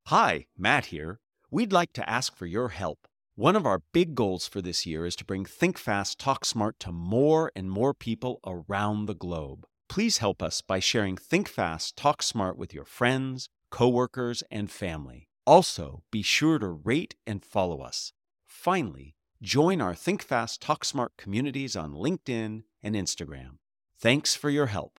Hi, Matt here. We'd like to ask for your help. One of our big goals for this year is to bring Think Fast, Talk Smart to more and more people around the globe. Please help us by sharing Think Fast, Talk Smart with your friends, coworkers, and family. Also, be sure to rate and follow us. Finally, join our Think Fast, Talk Smart communities on LinkedIn and Instagram. Thanks for your help.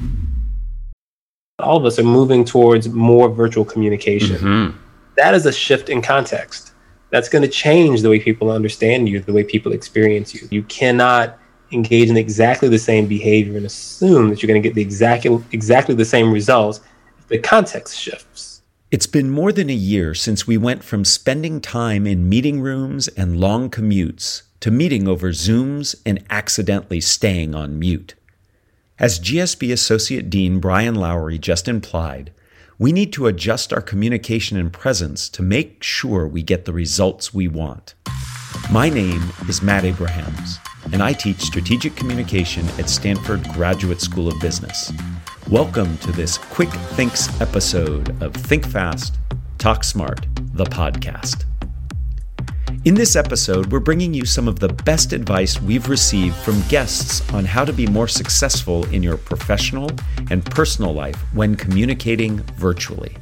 All of us are moving towards more virtual communication. Mm-hmm. That is a shift in context. That's going to change the way people understand you, the way people experience you. You cannot engage in exactly the same behavior and assume that you're going to get the exactly the same results if the context shifts. It's been more than a year since we went from spending time in meeting rooms and long commutes to meeting over Zooms and accidentally staying on mute. As GSB Associate Dean Brian Lowry just implied, we need to adjust our communication and presence to make sure we get the results we want. My name is Matt Abrahams, and I teach strategic communication at Stanford Graduate School of Business. Welcome to this Quick Thinks episode of Think Fast, Talk Smart, the podcast. In this episode, we're bringing you some of the best advice we've received from guests on how to be more successful in your professional and personal life when communicating virtually.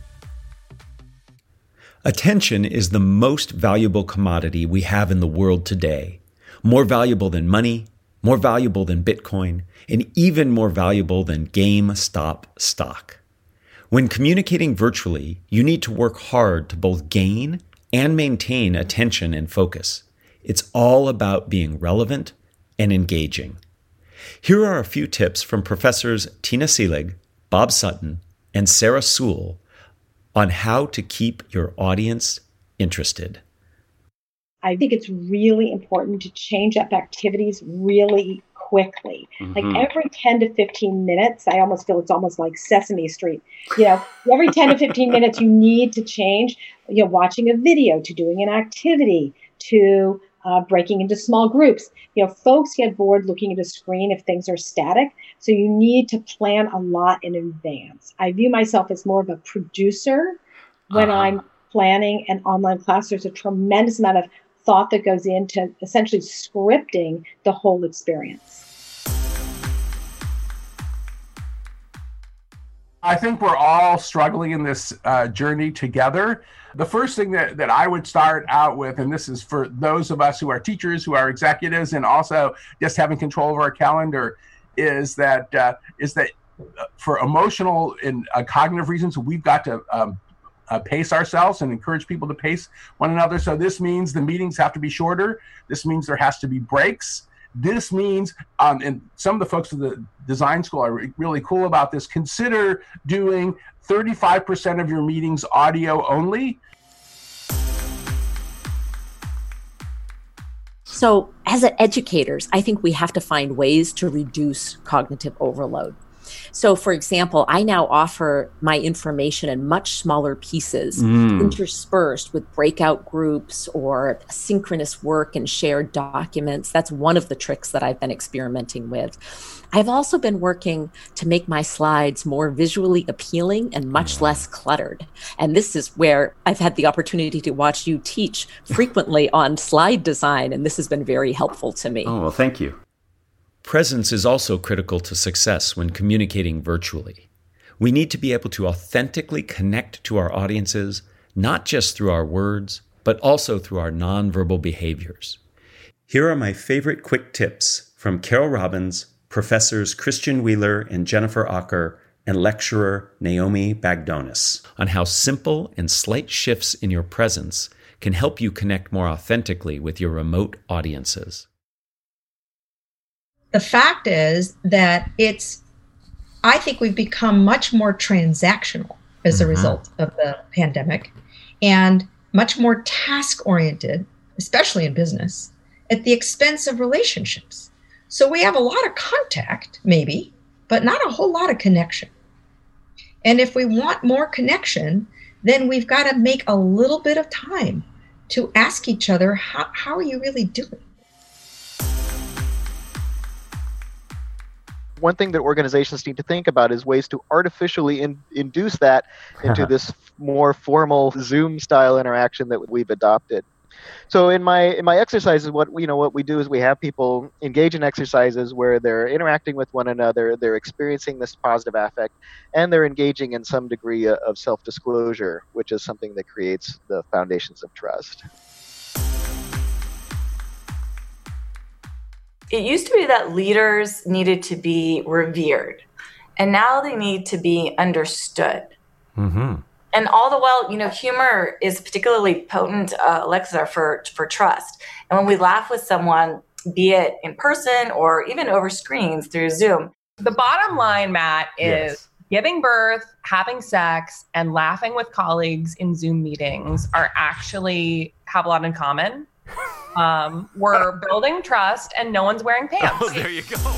Attention is the most valuable commodity we have in the world today. More valuable than money, more valuable than Bitcoin, and even more valuable than GameStop stock. When communicating virtually, you need to work hard to both gain and maintain attention and focus. It's all about being relevant and engaging. Here are a few tips from Professors Tina Seelig, Bob Sutton, and Sarah Sewell on how to keep your audience interested. I think it's really important to change up activities really quickly. Like every 10 to 15 minutes, I almost feel it's almost like Sesame Street. Every 10 to 15 minutes, you need to change, watching a video to doing an activity to breaking into small groups. Folks get bored looking at a screen if things are static. So you need to plan a lot in advance. I view myself as more of a producer when I'm planning an online class. There's a tremendous amount of thought that goes into essentially scripting the whole experience. I think we're all struggling in this journey together. The first thing that I would start out with, and this is for those of us who are teachers, who are executives, and also just having control of our calendar, is that for emotional and cognitive reasons, we've got to pace ourselves and encourage people to pace one another. So this means the meetings have to be shorter. This means there has to be breaks. This means, and some of the folks at the design school are really cool about this, consider doing 35% of your meetings audio only. So as educators, I think we have to find ways to reduce cognitive overload. So, for example, I now offer my information in much smaller pieces, interspersed with breakout groups or synchronous work and shared documents. That's one of the tricks that I've been experimenting with. I've also been working to make my slides more visually appealing and much less cluttered. And this is where I've had the opportunity to watch you teach frequently on slide design, and this has been very helpful to me. Oh, well, thank you. Presence is also critical to success when communicating virtually. We need to be able to authentically connect to our audiences, not just through our words, but also through our nonverbal behaviors. Here are my favorite quick tips from Carol Robbins, Professors Christian Wheeler and Jennifer Acker, and lecturer Naomi Bagdonis on how simple and slight shifts in your presence can help you connect more authentically with your remote audiences. The fact is that I think we've become much more transactional as a result of the pandemic and much more task-oriented, especially in business, at the expense of relationships. So we have a lot of contact, maybe, but not a whole lot of connection. And if we want more connection, then we've got to make a little bit of time to ask each other, how are you really doing? One thing that organizations need to think about is ways to artificially induce that into this more formal Zoom-style interaction that we've adopted. So in my exercises, what we do is we have people engage in exercises where they're interacting with one another, they're experiencing this positive affect, and they're engaging in some degree of self-disclosure, which is something that creates the foundations of trust. It used to be that leaders needed to be revered, and now they need to be understood. Mm-hmm. And all the while, humor is particularly potent elixir for trust. And when we laugh with someone, be it in person or even over screens through Zoom. The bottom line, Matt, is giving birth, having sex, and laughing with colleagues in Zoom meetings have a lot in common. We're building trust and no one's wearing pants. Oh, there you go.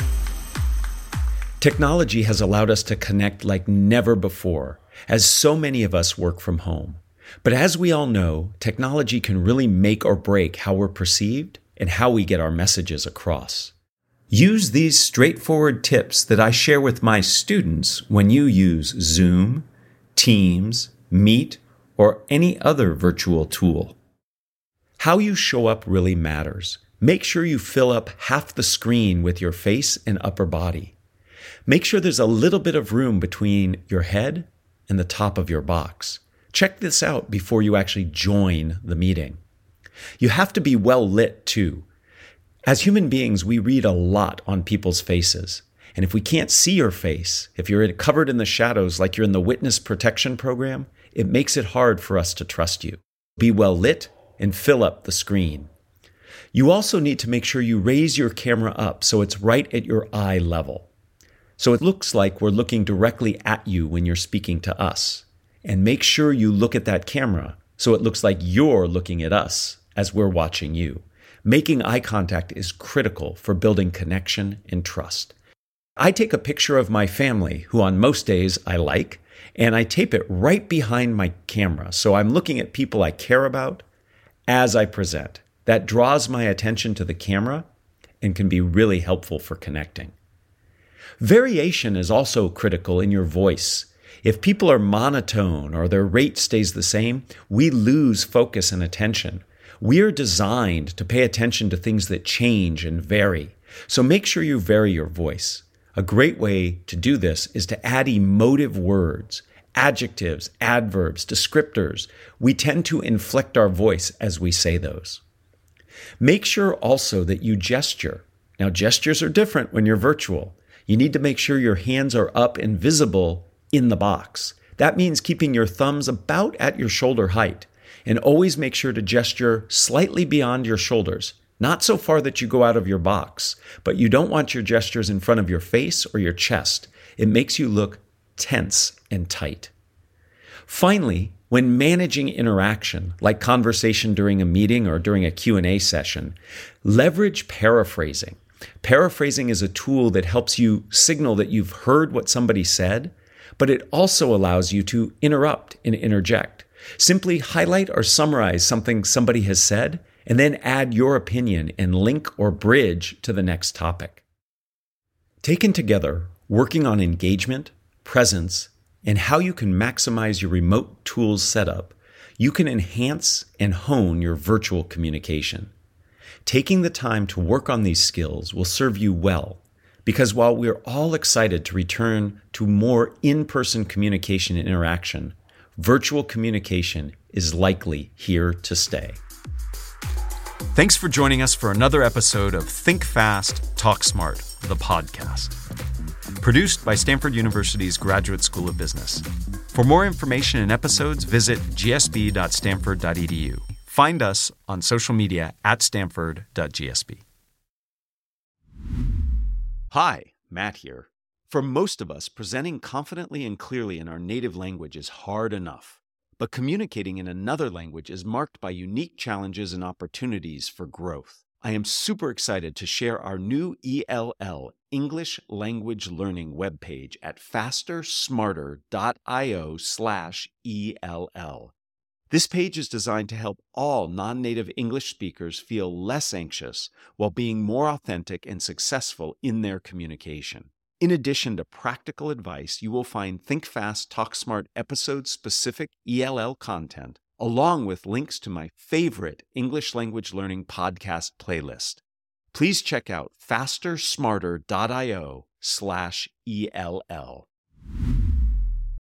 Technology has allowed us to connect like never before, as so many of us work from home. But as we all know, technology can really make or break how we're perceived and how we get our messages across. Use these straightforward tips that I share with my students when you use Zoom, Teams, Meet, or any other virtual tool. How you show up really matters. Make sure you fill up half the screen with your face and upper body. Make sure there's a little bit of room between your head and the top of your box. Check this out before you actually join the meeting. You have to be well lit too. As human beings, we read a lot on people's faces. And if we can't see your face, if you're covered in the shadows like you're in the witness protection program, it makes it hard for us to trust you. Be well lit and fill up the screen. You also need to make sure you raise your camera up so it's right at your eye level. So it looks like we're looking directly at you when you're speaking to us. And make sure you look at that camera so it looks like you're looking at us as we're watching you. Making eye contact is critical for building connection and trust. I take a picture of my family, who on most days I like, and I tape it right behind my camera. So I'm looking at people I care about as I present. That draws my attention to the camera and can be really helpful for connecting. Variation is also critical in your voice. If people are monotone or their rate stays the same, we lose focus and attention. We are designed to pay attention to things that change and vary. So make sure you vary your voice. A great way to do this is to add emotive words, adjectives, adverbs, descriptors. We tend to inflect our voice as we say those. Make sure also that you gesture. Now, gestures are different when you're virtual. You need to make sure your hands are up and visible in the box. That means keeping your thumbs about at your shoulder height. And always make sure to gesture slightly beyond your shoulders. Not so far that you go out of your box, but you don't want your gestures in front of your face or your chest. It makes you look tense and tight. Finally, when managing interaction, like conversation during a meeting or during a Q&A session, leverage paraphrasing. Paraphrasing is a tool that helps you signal that you've heard what somebody said, but it also allows you to interrupt and interject. Simply highlight or summarize something somebody has said, and then add your opinion and link or bridge to the next topic. Taken together, working on engagement, presence, and how you can maximize your remote tools setup, you can enhance and hone your virtual communication. Taking the time to work on these skills will serve you well, because while we're all excited to return to more in-person communication and interaction, virtual communication is likely here to stay. Thanks for joining us for another episode of Think Fast, Talk Smart, the podcast. Produced by Stanford University's Graduate School of Business. For more information and episodes, visit gsb.stanford.edu. Find us on social media at stanford.gsb. Hi, Matt here. For most of us, presenting confidently and clearly in our native language is hard enough. But communicating in another language is marked by unique challenges and opportunities for growth. I am super excited to share our new ELL, English Language Learning webpage at fastersmarter.io/ELL. This page is designed to help all non-native English speakers feel less anxious while being more authentic and successful in their communication. In addition to practical advice, you will find Think Fast, Talk Smart episode-specific ELL content, along with links to my favorite English language learning podcast playlist. Please check out fastersmarter.io/ELL.